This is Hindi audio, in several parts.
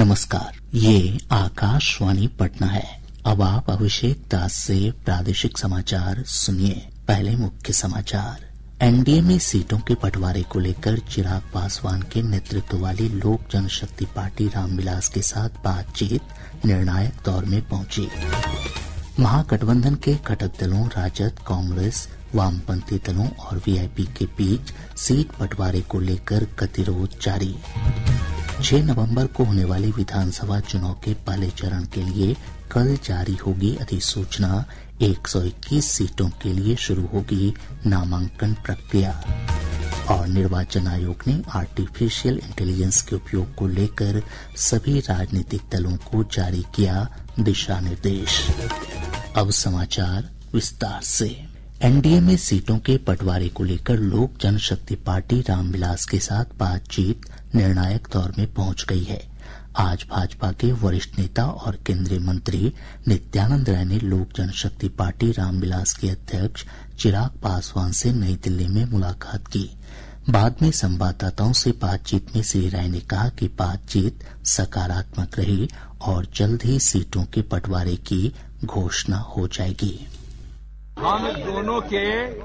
नमस्कार, ये आकाशवाणी पटना है। अब आप अभिषेक दास से प्रादेशिक समाचार सुनिए। पहले मुख्य समाचार। एनडीए में सीटों के बंटवारे को लेकर चिराग पासवान के नेतृत्व वाली लोक जनशक्ति पार्टी रामविलास के साथ बातचीत निर्णायक दौर में पहुंची। महागठबंधन के घटक दलों राजद, कांग्रेस, वामपंथी दलों और वीआईपी के बीच सीट बंटवारे को लेकर गतिरोध जारी। 6 नवंबर को होने वाले विधानसभा चुनाव के पहले चरण के लिए कल जारी होगी अधिसूचना। 121 सीटों के लिए शुरू होगी नामांकन प्रक्रिया। और निर्वाचन आयोग ने आर्टिफिशियल इंटेलिजेंस के उपयोग को लेकर सभी राजनीतिक दलों को जारी किया दिशा निर्देश। अब समाचार विस्तार से। एनडीए में सीटों के बंटवारे को लेकर लोक जनशक्ति पार्टी रामविलास के साथ बातचीत निर्णायक दौर में पहुंच गई है। आज भाजपा के वरिष्ठ नेता और केंद्रीय मंत्री नित्यानंद राय ने लोक जनशक्ति पार्टी रामविलास के अध्यक्ष चिराग पासवान से नई दिल्ली में मुलाकात की। बाद में संवाददाताओं से बातचीत में श्री राय ने कहा कि बातचीत सकारात्मक रही और जल्द ही सीटों के बंटवारे की घोषणा हो जाएगी। हम दोनों के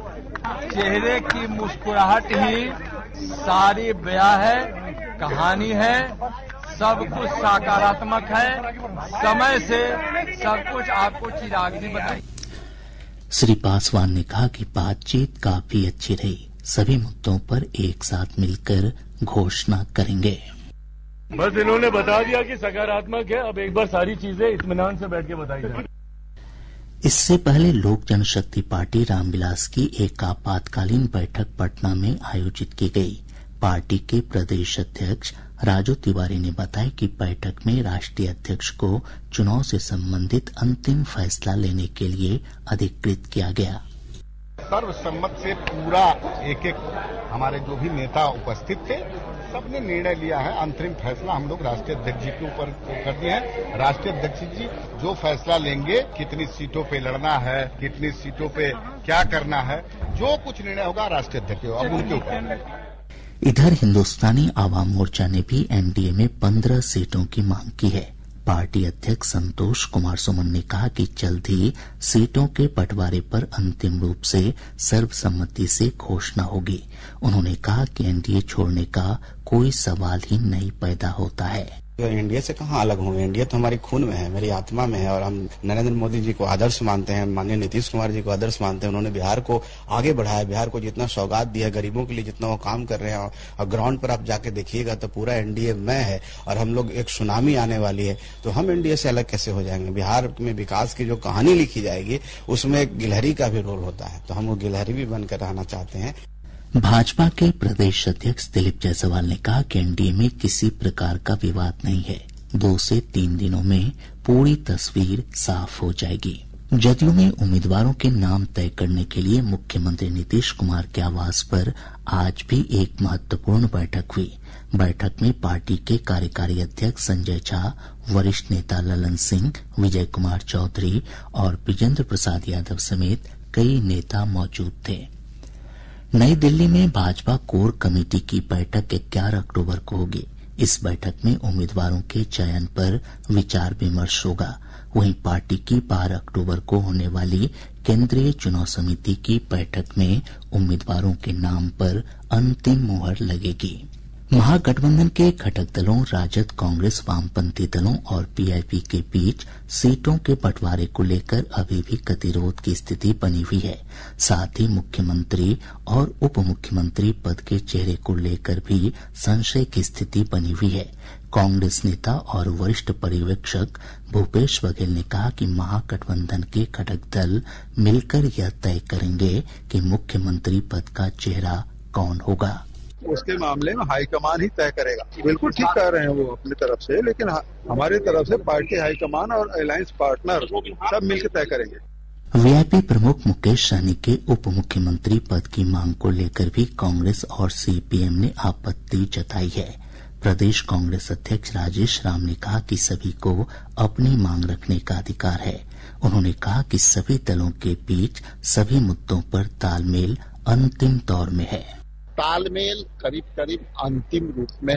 चेहरे की मुस्कुराहट ही सारी बयां है, कहानी है, सब कुछ सकारात्मक है। समय से सब कुछ आपको चिराग जी बताएंगे। श्री पासवान ने कहा कि बातचीत काफी अच्छी रही, सभी मुद्दों पर एक साथ मिलकर घोषणा करेंगे। बस इन्होंने बता दिया कि सकारात्मक है, अब एक बार सारी चीजें इत्मीनान से बैठ के बताई जाए। इससे पहले लोक जनशक्ति पार्टी रामविलास की एक आपातकालीन बैठक पटना में आयोजित की गई। पार्टी के प्रदेश अध्यक्ष राजू तिवारी ने बताया कि बैठक में राष्ट्रीय अध्यक्ष को चुनाव से संबंधित अंतिम फैसला लेने के लिए अधिकृत किया गया। सर्वसम्मत से पूरा एक हमारे जो भी नेता उपस्थित थे सबने निर्णय लिया है। अंतरिम फैसला हम लोग राष्ट्रीय अध्यक्ष जी के ऊपर कर दिए हैं। राष्ट्रीय अध्यक्ष जी जो फैसला लेंगे, कितनी सीटों पे लड़ना है, कितनी सीटों पे क्या करना है, जो कुछ निर्णय होगा राष्ट्रीय अध्यक्ष अब उनके ऊपर। इधर हिंदुस्तानी आवाम मोर्चा ने भी एनडीए में 15 सीटों की मांग की है। पार्टी अध्यक्ष संतोष कुमार सुमन ने कहा कि जल्द ही सीटों के बंटवारे पर अंतिम रूप से सर्वसम्मति से घोषणा होगी। उन्होंने कहा कि एनडीए छोड़ने का कोई सवाल ही नहीं पैदा होता है। इंडिया से कहाँ अलग होंगे? इंडिया तो हमारी खून में है, मेरी आत्मा में है और हम नरेंद्र मोदी जी को आदर्श मानते हैं, माननीय नीतीश कुमार जी को आदर्श मानते हैं। उन्होंने बिहार को आगे बढ़ाया, बिहार को जितना सौगात दिया, गरीबों के लिए जितना वो काम कर रहे हैं, और ग्राउंड पर आप जाके देखिएगा तो पूरा एनडीए में है और हम लोग एक सुनामी आने वाली है, तो हम इंडिया से अलग कैसे हो जाएंगे? बिहार में विकास की जो कहानी लिखी जाएगी उसमें एक गिलहरी का भी रोल होता है, तो हम वो गिलहरी भी बनकर रहना चाहते हैं। भाजपा के प्रदेश अध्यक्ष दिलीप जायसवाल ने कहा कि एनडीए में किसी प्रकार का विवाद नहीं है। 2 से 3 दिनों में पूरी तस्वीर साफ हो जाएगी। जदयू में उम्मीदवारों के नाम तय करने के लिए मुख्यमंत्री नीतीश कुमार के आवास पर आज भी एक महत्वपूर्ण बैठक हुई। बैठक में पार्टी के कार्यकारी अध्यक्ष संजय झा, वरिष्ठ नेता ललन सिंह, विजय कुमार चौधरी और विजेंद्र प्रसाद यादव समेत कई नेता मौजूद थे। नई दिल्ली में भाजपा कोर कमेटी की बैठक 11 अक्टूबर को होगी। इस बैठक में उम्मीदवारों के चयन पर विचार विमर्श होगा। वहीं पार्टी की 12 अक्टूबर को होने वाली केंद्रीय चुनाव समिति की बैठक में उम्मीदवारों के नाम पर अंतिम मुहर लगेगी। महागठबंधन के घटक दलों राजद, कांग्रेस, वामपंथी दलों और वीआईपी के बीच सीटों के बंटवारे को लेकर अभी भी गतिरोध की स्थिति बनी हुई है। साथ ही मुख्यमंत्री और उप मुख्यमंत्री पद के चेहरे को लेकर भी संशय की स्थिति बनी हुई है। कांग्रेस नेता और वरिष्ठ पर्यवेक्षक भूपेश बघेल ने कहा कि महागठबंधन के घटक दल मिलकर यह तय करेंगे कि मुख्यमंत्री पद का चेहरा कौन होगा। उसके मामले में हाईकमान ही तय करेगा। बिल्कुल ठीक कह रहे हैं वो अपनी तरफ से, लेकिन हमारी तरफ से पार्टी हाईकमान और अलायंस पार्टनर सब मिलकर तय करेंगे। वीआईपी प्रमुख मुकेश सहनी के उप मुख्यमंत्री पद की मांग को लेकर भी कांग्रेस और सीपीएम ने आपत्ति जताई है। प्रदेश कांग्रेस अध्यक्ष राजेश राम ने कहा कि सभी को अपनी मांग रखने का अधिकार है। उन्होंने कहा कि सभी दलों के बीच सभी मुद्दों पर तालमेल अंतिम दौर में है। तालमेल करीब करीब अंतिम रूप में है।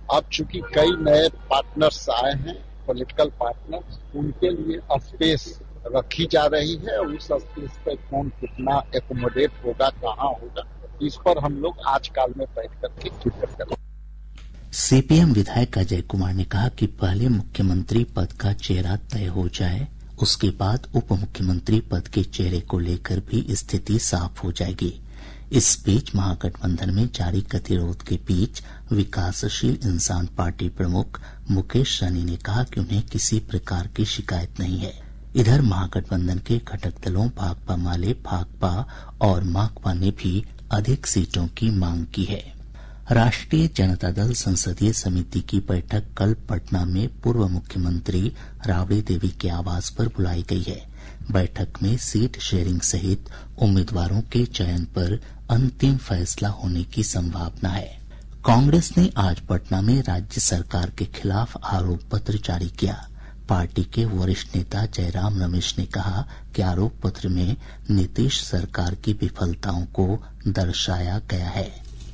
अब चूंकि कई नए पार्टनर्स आए हैं, पॉलिटिकल पार्टनर्स, उनके लिए स्पेस रखी जा रही है। उस स्पेस पे कौन कितना एकोमोडेट होगा, कहाँ होगा, इस पर हम लोग आज काल में बैठ करके डिस्कस करेंगे। सीपीएम विधायक अजय कुमार ने कहा कि पहले मुख्यमंत्री पद का चेहरा तय हो जाए, उसके बाद उप मुख्यमंत्री पद के चेहरे को लेकर भी स्थिति साफ हो जाएगी। इस बीच महागठबंधन में जारी गतिरोध के बीच विकासशील इंसान पार्टी प्रमुख मुकेश सहनी ने कहा कि उन्हें किसी प्रकार की शिकायत नहीं है। इधर महागठबंधन के घटक दलों भाकपा माले, भाकपा और माकपा ने भी अधिक सीटों की मांग की है। राष्ट्रीय जनता दल संसदीय समिति की बैठक कल पटना में पूर्व मुख्यमंत्री राबड़ी देवी के आवास पर बुलाई गई है। बैठक में सीट शेयरिंग सहित उम्मीदवारों के चयन पर अंतिम फैसला होने की संभावना है। कांग्रेस ने आज पटना में राज्य सरकार के खिलाफ आरोप पत्र जारी किया। पार्टी के वरिष्ठ नेता जयराम रमेश ने कहा कि आरोप पत्र में नीतीश सरकार की विफलताओं को दर्शाया गया है।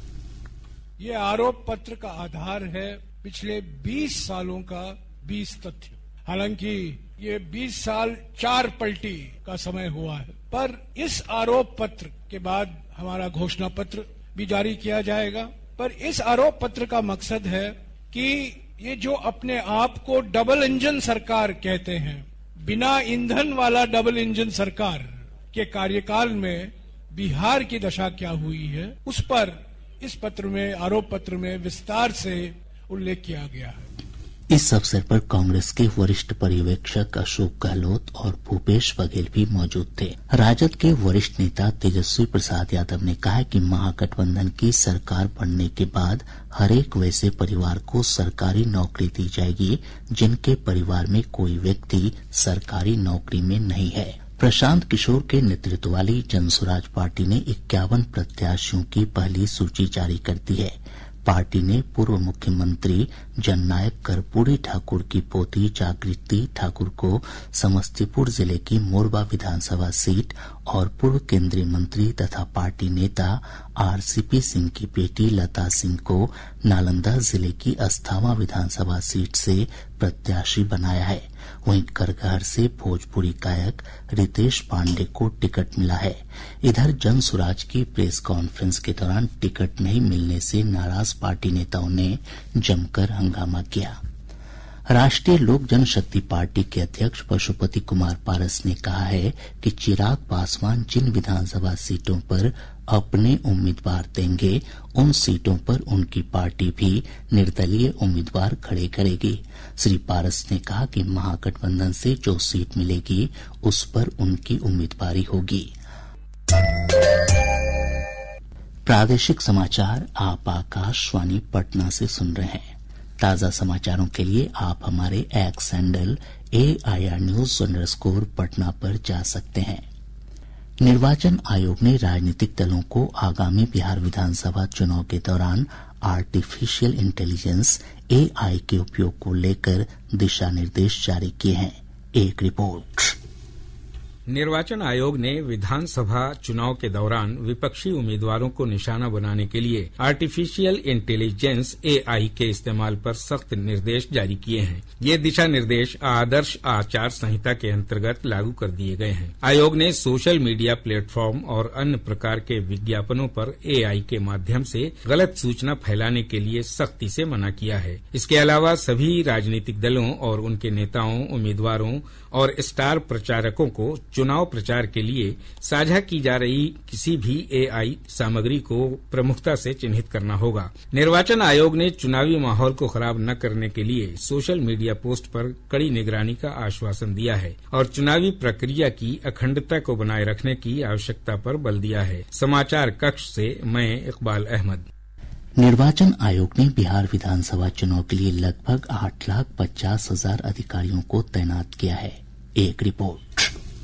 ये आरोप पत्र का आधार है पिछले 20 सालों का 20 तथ्य। हालांकि ये 20 साल 4 पलटी का समय हुआ है, पर इस आरोप पत्र के बाद हमारा घोषणा पत्र भी जारी किया जाएगा। पर इस आरोप पत्र का मकसद है कि ये जो अपने आप को डबल इंजन सरकार कहते हैं, बिना ईंधन वाला डबल इंजन सरकार के कार्यकाल में बिहार की दशा क्या हुई है, उस पर इस पत्र में, आरोप पत्र में विस्तार से उल्लेख किया गया है। इस अवसर पर कांग्रेस के वरिष्ठ पर्यवेक्षक अशोक गहलोत और भूपेश बघेल भी मौजूद थे। राजद के वरिष्ठ नेता तेजस्वी प्रसाद यादव ने कहा कि महागठबंधन की सरकार बनने के बाद हरेक वैसे परिवार को सरकारी नौकरी दी जाएगी जिनके परिवार में कोई व्यक्ति सरकारी नौकरी में नहीं है। प्रशांत किशोर के नेतृत्व वाली जनसुराज पार्टी ने 51 प्रत्याशियों की पहली सूची जारी कर दी है। पार्टी ने पूर्व मुख्यमंत्री जननायक कर्पूरी ठाकुर की पोती जागृति ठाकुर को समस्तीपुर जिले की मोरबा विधानसभा सीट और पूर्व केंद्रीय मंत्री तथा पार्टी नेता आरसीपी सिंह की बेटी लता सिंह को नालंदा जिले की अस्थावा विधानसभा सीट से प्रत्याशी बनाया है। वहीं करगहर से भोजपुरी गायक रितेश पांडे को टिकट मिला है। इधर जनसुराज की प्रेस कॉन्फ्रेंस के दौरान टिकट नहीं मिलने से नाराज पार्टी नेताओं ने जमकर हंगामा किया। राष्ट्रीय लोक जनशक्ति पार्टी के अध्यक्ष पशुपति कुमार पारस ने कहा है कि चिराग पासवान जिन विधानसभा सीटों पर अपने उम्मीदवार देंगे, उन सीटों पर उनकी पार्टी भी निर्दलीय उम्मीदवार खड़े करेगी। श्री पारस ने कहा कि महागठबंधन से जो सीट मिलेगी उस पर उनकी उम्मीदवारी होगी। प्रादेशिक समाचार आप आकाशवाणी पटना से सुन रहे हैं। ताज़ा समाचारों के लिए आप हमारे X handle AIR News _Patna पर जा सकते हैं। निर्वाचन आयोग ने राजनीतिक दलों को आगामी बिहार विधानसभा चुनाव के दौरान आर्टिफिशियल इंटेलिजेंस AI के उपयोग को लेकर दिशा निर्देश जारी किए हैं। एक रिपोर्ट। निर्वाचन आयोग ने विधानसभा चुनाव के दौरान विपक्षी उम्मीदवारों को निशाना बनाने के लिए आर्टिफिशियल इंटेलिजेंस AI के इस्तेमाल पर सख्त निर्देश जारी किए हैं। ये दिशा निर्देश आदर्श आचार संहिता के अंतर्गत लागू कर दिए गए हैं। आयोग ने सोशल मीडिया प्लेटफॉर्म और अन्य प्रकार के विज्ञापनों पर AI के माध्यम से गलत सूचना फैलाने के लिए सख्ती से मना किया है। इसके अलावा सभी राजनीतिक दलों और उनके नेताओं, उम्मीदवारों और स्टार प्रचारकों को चुनाव प्रचार के लिए साझा की जा रही किसी भी AI सामग्री को प्रमुखता से चिन्हित करना होगा। निर्वाचन आयोग ने चुनावी माहौल को खराब न करने के लिए सोशल मीडिया पोस्ट पर कड़ी निगरानी का आश्वासन दिया है और चुनावी प्रक्रिया की अखंडता को बनाए रखने की आवश्यकता पर बल दिया है। समाचार कक्ष से मैं इकबाल अहमद। निर्वाचन आयोग ने बिहार विधानसभा चुनाव के लिए लगभग 8,50,000 अधिकारियों को तैनात किया है। एक रिपोर्ट।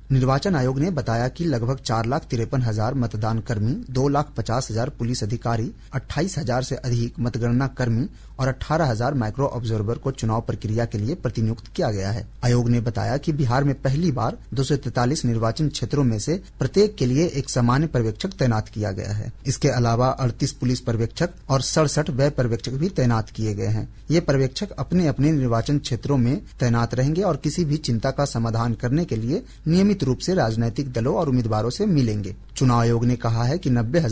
निर्वाचन आयोग ने बताया कि लगभग 4,53,000 मतदान कर्मी, 2,50,000 पुलिस अधिकारी, 28,000 से अधिक मतगणना कर्मी और 18,000 माइक्रो ऑब्जर्वर को चुनाव प्रक्रिया के लिए प्रतिनियुक्त किया गया है। आयोग ने बताया कि बिहार में पहली बार 243 निर्वाचन क्षेत्रों में से प्रत्येक के लिए एक सामान्य पर्यवेक्षक तैनात किया गया है। इसके अलावा 38 पुलिस पर्यवेक्षक और 67 व्यय पर्यवेक्षक भी तैनात किए गए हैं। ये पर्यवेक्षक अपने अपने निर्वाचन क्षेत्रों में तैनात रहेंगे और किसी भी चिंता का समाधान करने के लिए नियमित रूप से राजनीतिक दलों और उम्मीदवारों से मिलेंगे। चुनाव आयोग ने कहा है कि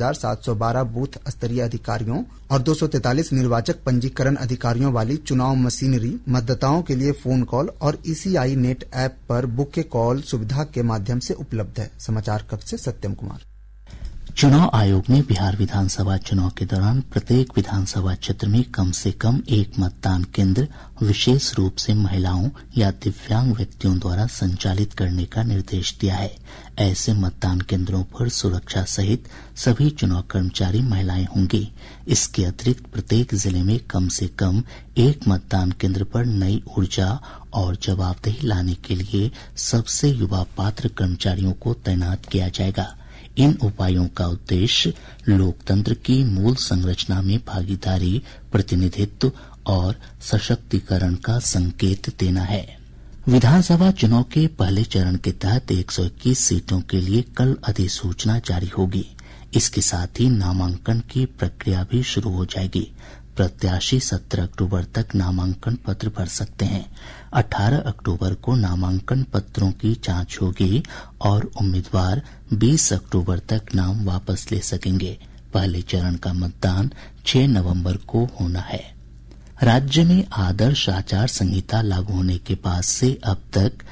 90,712 बूथ स्तरीय अधिकारियों और 243 निर्वाचक पंजीकरण अधिकारियों वाली चुनाव मशीनरी मतदाताओं के लिए फोन कॉल और ECI नेट ऐप पर बुक के कॉल सुविधा के माध्यम से उपलब्ध है। समाचार कक्ष से सत्यम कुमार। चुनाव आयोग ने बिहार विधानसभा चुनाव के दौरान प्रत्येक विधानसभा क्षेत्र में कम से कम एक मतदान केंद्र विशेष रूप से महिलाओं या दिव्यांग व्यक्तियों द्वारा संचालित करने का निर्देश दिया है। ऐसे मतदान केंद्रों पर सुरक्षा सहित सभी चुनाव कर्मचारी महिलाएं होंगी। इसके अतिरिक्त प्रत्येक जिले में कम से कम एक मतदान केंद्र पर नई ऊर्जा और जवाबदेही लाने के लिए सबसे युवा पात्र कर्मचारियों को तैनात किया जाएगा। इन उपायों का उद्देश्य लोकतंत्र की मूल संरचना में भागीदारी, प्रतिनिधित्व और सशक्तिकरण का संकेत देना है। विधानसभा चुनाव के पहले चरण के तहत 121 सीटों के लिए कल अधिसूचना जारी होगी। इसके साथ ही नामांकन की प्रक्रिया भी शुरू हो जाएगी। प्रत्याशी 17 अक्टूबर तक नामांकन पत्र भर सकते हैं। 18 अक्टूबर को नामांकन पत्रों की जांच होगी और उम्मीदवार 20 अक्टूबर तक नाम वापस ले सकेंगे। पहले चरण का मतदान 6 नवंबर को होना है। राज्य में आदर्श आचार संहिता लागू होने के बाद से अब तक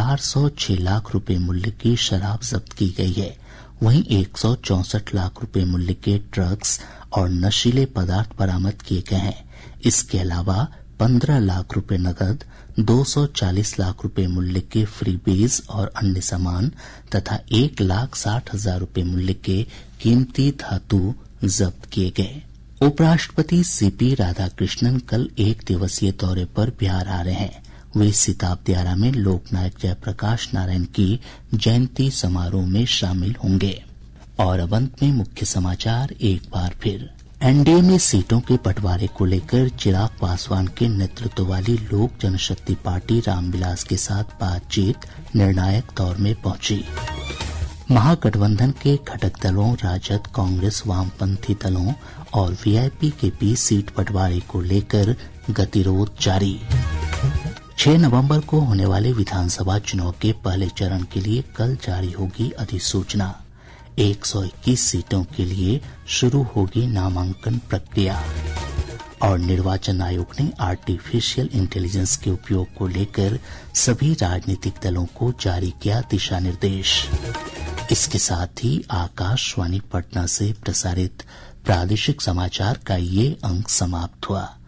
406 लाख रुपए मूल्य की शराब जब्त की गई है। वहीं 164 लाख रुपए मूल्य के ड्रग्स और नशीले पदार्थ बरामद किए गए हैं। इसके अलावा 15 लाख रुपए नकद, 240 लाख रुपए मूल्य के फ्रीबीज और अन्य सामान तथा 1,60,000 रुपए मूल्य के कीमती धातु जब्त किए गए। उपराष्ट्रपति सीपी राधाकृष्णन कल 1 दिवसीय दौरे पर बिहार आ रहे हैं। वे सिताबदियारा में लोकनायक जयप्रकाश नारायण की जयंती समारोह में शामिल होंगे। और अब अंत में मुख्य समाचार एक बार फिर। एनडीए में सीटों के बंटवारे को लेकर चिराग पासवान के नेतृत्व वाली लोक जनशक्ति पार्टी रामविलास के साथ बातचीत निर्णायक दौर में पहुंची। महागठबंधन के घटक दलों राजद, कांग्रेस, वामपंथी दलों और वीआईपी के बीच सीट बंटवारे को लेकर गतिरोध जारी। 6 नवंबर को होने वाले विधानसभा चुनाव के पहले चरण के लिए कल जारी होगी अधिसूचना। 121 सीटों के लिए शुरू होगी नामांकन प्रक्रिया। और निर्वाचन आयोग ने आर्टिफिशियल इंटेलिजेंस के उपयोग को लेकर सभी राजनीतिक दलों को जारी किया दिशा निर्देश। इसके साथ ही आकाशवाणी पटना से प्रसारित प्रादेशिक समाचार का ये अंक समाप्त हुआ।